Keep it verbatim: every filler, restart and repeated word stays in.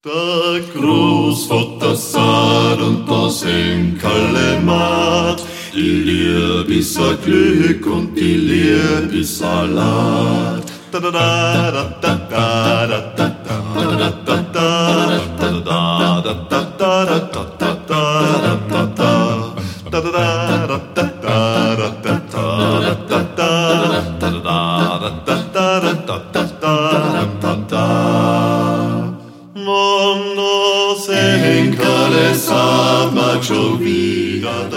Der Großvater satt und das Enkerle matt. Die Liebe ist ein Glück und die Liebe ist ein Salat. Da da da da da da da da da da Enkerle sagt, mag schon wieder